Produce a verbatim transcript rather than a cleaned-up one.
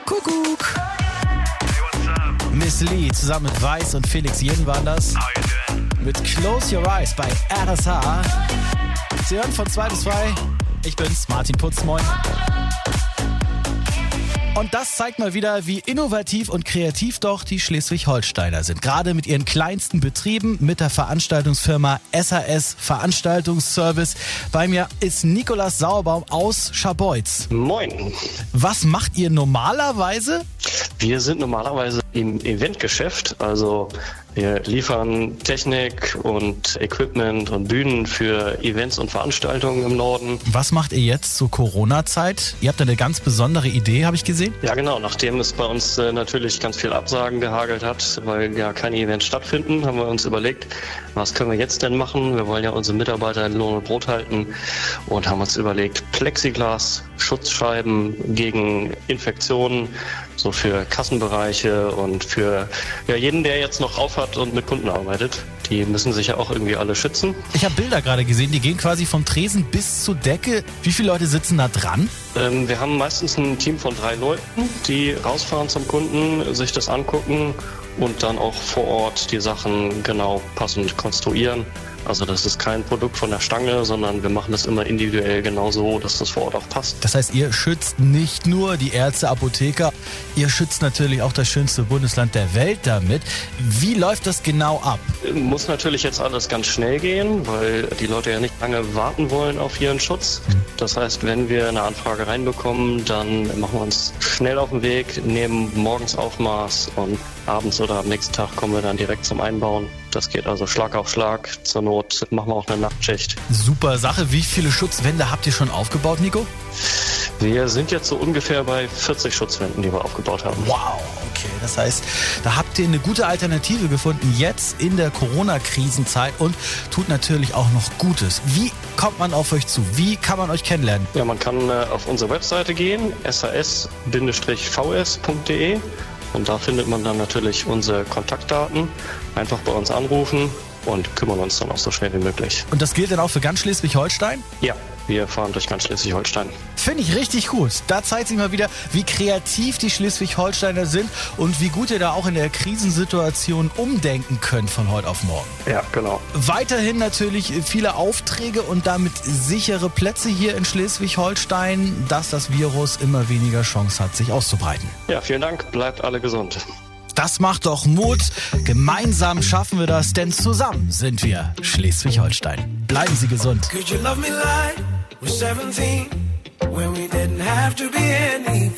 Kuckuck. Miss Lee zusammen mit Weiß und Felix Jen waren das. Mit Close Your Eyes bei R S H. Sie hören von zwei bis zwei. Ich bin's, Martin Putz, moin. Und das zeigt mal wieder, wie innovativ und kreativ doch die Schleswig-Holsteiner sind. Gerade mit ihren kleinsten Betrieben, mit der Veranstaltungsfirma S H S Veranstaltungsservice. Bei mir ist Nikolaus Sauerbaum aus Scharbeutz. Moin. Was macht ihr normalerweise? Wir sind normalerweise im Eventgeschäft, also wir liefern Technik und Equipment und Bühnen für Events und Veranstaltungen im Norden. Was macht ihr jetzt zur Corona-Zeit? Ihr habt eine ganz besondere Idee, habe ich gesehen. Ja genau, nachdem es bei uns äh, natürlich ganz viel Absagen gehagelt hat, weil ja keine Events stattfinden, haben wir uns überlegt, was können wir jetzt denn machen? Wir wollen ja unsere Mitarbeiter in Lohn und Brot halten und haben uns überlegt, Plexiglas, Schutzscheiben gegen Infektionen, so für Kassenbereiche und für ja, jeden, der jetzt noch aufhat und mit Kunden arbeitet. Die müssen sich ja auch irgendwie alle schützen. Ich habe Bilder gerade gesehen, die gehen quasi vom Tresen bis zur Decke. Wie viele Leute sitzen da dran? Ähm, wir haben meistens ein Team von drei Leuten, die rausfahren zum Kunden, sich das angucken und dann auch vor Ort die Sachen genau passend konstruieren. Also das ist kein Produkt von der Stange, sondern wir machen das immer individuell genau so, dass das vor Ort auch passt. Das heißt, ihr schützt nicht nur die Ärzte, Apotheker, ihr schützt natürlich auch das schönste Bundesland der Welt damit. Wie läuft das genau ab? Muss natürlich jetzt alles ganz schnell gehen, weil die Leute ja nicht lange warten wollen auf ihren Schutz. Das heißt, wenn wir eine Anfrage reinbekommen, dann machen wir uns schnell auf den Weg, nehmen morgens Aufmaß und abends oder am nächsten Tag kommen wir dann direkt zum Einbauen. Das geht also Schlag auf Schlag. Zur Not machen wir auch eine Nachtschicht. Super Sache. Wie viele Schutzwände habt ihr schon aufgebaut, Nico? Wir sind jetzt so ungefähr bei vierzig Schutzwänden, die wir aufgebaut haben. Wow, okay. Das heißt, da habt ihr eine gute Alternative gefunden, jetzt in der Corona-Krisenzeit und tut natürlich auch noch Gutes. Wie kommt man auf euch zu? Wie kann man euch kennenlernen? Ja, man kann äh, auf unsere Webseite gehen, s h s v s punkt d e. Und da findet man dann natürlich unsere Kontaktdaten. Einfach bei uns anrufen und kümmern uns dann auch so schnell wie möglich. Und das gilt dann auch für ganz Schleswig-Holstein? Ja, wir fahren durch ganz Schleswig-Holstein. Finde ich richtig gut. Da zeigt sich mal wieder, wie kreativ die Schleswig-Holsteiner sind und wie gut ihr da auch in der Krisensituation umdenken könnt von heute auf morgen. Ja, genau. Weiterhin natürlich viele Aufträge und damit sichere Plätze hier in Schleswig-Holstein, dass das Virus immer weniger Chance hat, sich auszubreiten. Ja, vielen Dank. Bleibt alle gesund. Das macht doch Mut. Gemeinsam schaffen wir das, denn zusammen sind wir Schleswig-Holstein. Bleiben Sie gesund. Could you love me like we're seventeen, when we didn't have to be anything?